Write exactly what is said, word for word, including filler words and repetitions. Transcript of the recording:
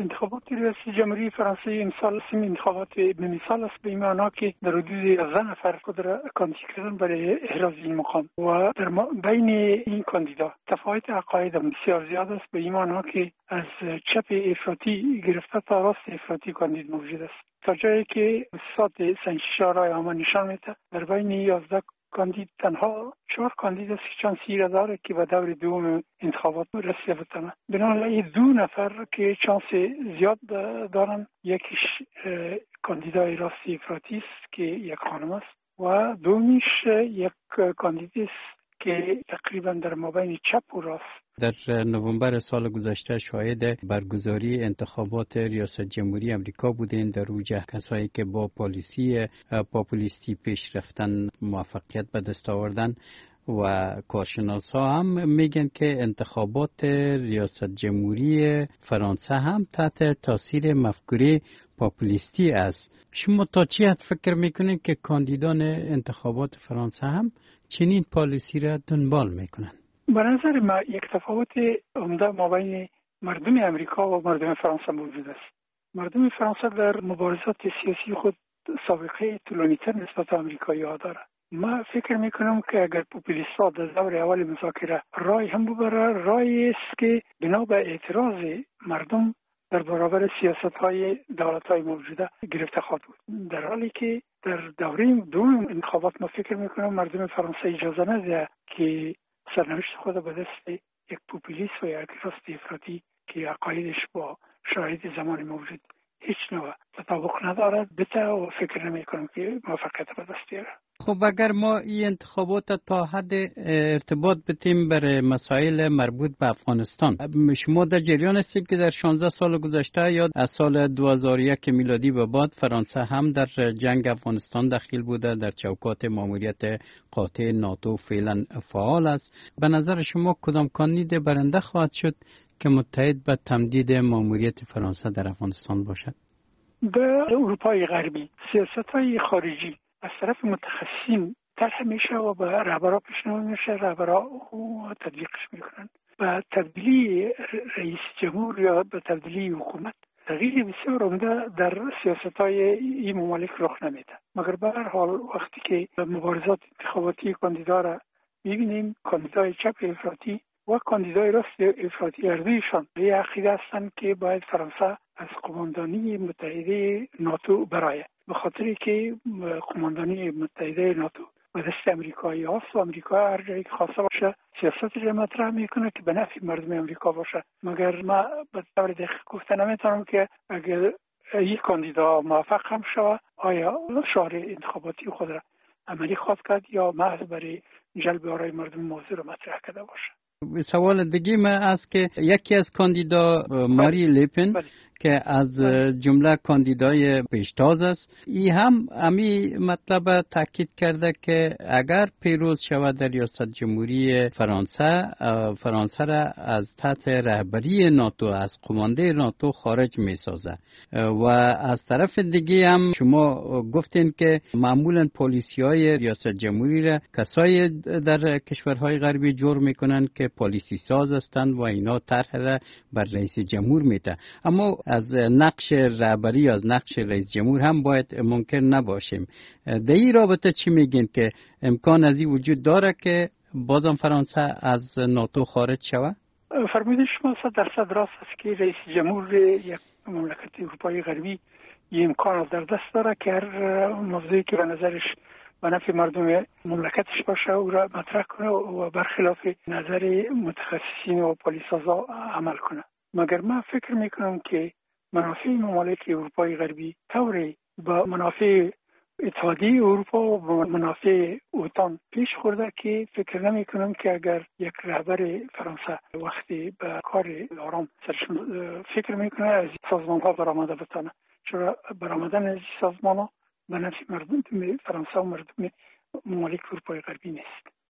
انتخابات ریاست جمهوری فرانسه امسال سیم انتخابات به مثال است، به این معنا که در حدود یازده نفر خود را کاندید کردن برای احراز این مقام و در بین این کاندیدا تفاوت عقاید بسیار زیاد است، به این معنا که از چپ افراطی گرفته تا راست افراطی کاندید موجود است، تا جایی که سات سنجش‌آرای آمار نشان میده در بین یازده کاندید تنها چهار کاندید است که چانسی را داره که به دور دوم انتخابات رسیده بتونه. بنابراین دو نفر که چانس زیاد دارن، یکیش کاندیدای راست افراطی است که یک خانم است و دومیش یک کاندید است که تقریبا در مابین چپ و راست. در نوامبر سال گذشته شاهد برگزاری انتخابات ریاست جمهوری امریکا بودین، در اوج کسایی که با پالیسی پاپولیستی پیش رفتن موفقیت به دست آوردن و کارشناسا هم میگن که انتخابات ریاست جمهوری فرانسه هم تحت تاثیر مفکوره پاپولیستی است. شما تا چی حد فکر میکنین که کاندیدان انتخابات فرانسه هم چنین پالیسی را دنبال میکنن؟ به نظر ما یک تفاوت عمده مابین مردم امریکا و مردم فرانسه موجود است. مردم فرانسه در مبارزات سیاسی خود سابقه طولانی‌تر نسبت به امریکایی‌ها دارند. ما فکر میکنم که اگر پوپولیست‌ها در دور اول مذاکره رای هم ببره، رای است که بنا به اعتراض مردم در برابر سیاست‌های دولت‌های موجوده گرفته خواهد بود، در حالی که در دوره دوم انتخابات ما فکر میکنم مردم فرانسه اجازه نده که سرنوشت خود به دست یک پوپولیست و یک راست افراطی که عقایدش با شرایط زمان موجود هیچ نوع تطابق ندارد بته و فکر نمی کنم که موفقیت به دست بیاره. خب اگر ما این انتخابات تا حد ارتباط بتیم بر مسائل مربوط به افغانستان، شما در جریان هستید که در شانزده سال گذشته یا از سال دو هزار و یک میلادی به بعد فرانسه هم در جنگ افغانستان دخیل بوده، در چوکات ماموریت قاطع ناتو فعلا فعال است. به نظر شما کدام کاندید برنده خواهد شد که متحد به تمدید ماموریت فرانسه در افغانستان باشد؟ در اروپای غربی سیاست‌های خارجی از طرف متخصصین طرح میشه و به رهبرها پیشنهاد میشه، رهبرها تطبیقش میکنن. به تبدیلی رئیس جمهور یا به تبدیلی حکومت تغییر بسیار عمده در سیاست‌های این ممالک رخ نمیده، مگر به هر حال وقتی که مبارزات انتخاباتی کاندیدا را میبینیم، کاندیدای چپ افراطی و کاندیدای راست افراطی هر دویشان به عقیده هستند که باید فرانسه از قماندانی متحده ناتو برآید، به خاطری که قماندانی متحده ناتو به دست امریکایی هاست و امریکا هر جایی که خواسته باشه سیاست را مطرح میکنه که به نفع مردم امریکا باشه. مگر ما به طور دقیق گفته نمیتونم که اگر یک کاندیدا موفق هم شود آیا شعار انتخاباتی خود را عملی خواهد کرد یا محض برای جلب آرای مردم موضوع را مطرح کرده باشه. سوال دیگه ما است که یکی از کاندیدا ماری لیپن بله. که از جمله کاندیدای پیشتاز است، ای هم امی مطلب تاکید کرده که اگر پیروز شود در ریاست جمهوری فرانسه، فرانسه را از تحت رهبری ناتو، از قمانده ناتو خارج می سازه. و از طرف دیگه هم شما گفتین که معمولا پالیسی های ریاست جمهوری را کسای در کشورهای غربی جور میکنن که پالیسی ساز هستند و اینا طرح را بر رئیس جمهور میده، اما از نقش رهبری از نقش رئیس جمهور هم باید ممکن نباشیم. در این رابطه چی میگین که امکان از این وجود داره که بازم فرانسه از ناتو خارج شود؟ فرمودید شما صد درصد راست است که رئیس جمهور یک مملکت اروپایی غربی این امکان در دست داره که هر موضوعی که به نظرش به نفع مردم مملکتش باشه او را مطرح کنه و برخلاف نظر متخصصین و پالیسازا عمل کنه. مگر من فکر میکنم که منافع ممالک اروپای غربی طوری با منافع اتحادیه اروپا و منافع اوتان پیش خورده که فکر نمی کنم که اگر یک رهبر فرانسه وقتی به کار آرام سرش فکر میکنه از سازمان ها برآمده بتانه، چرا برآمدن از سازمان ها به نفع مردم فرانسه و مردم ممالک اروپای غربی نیست.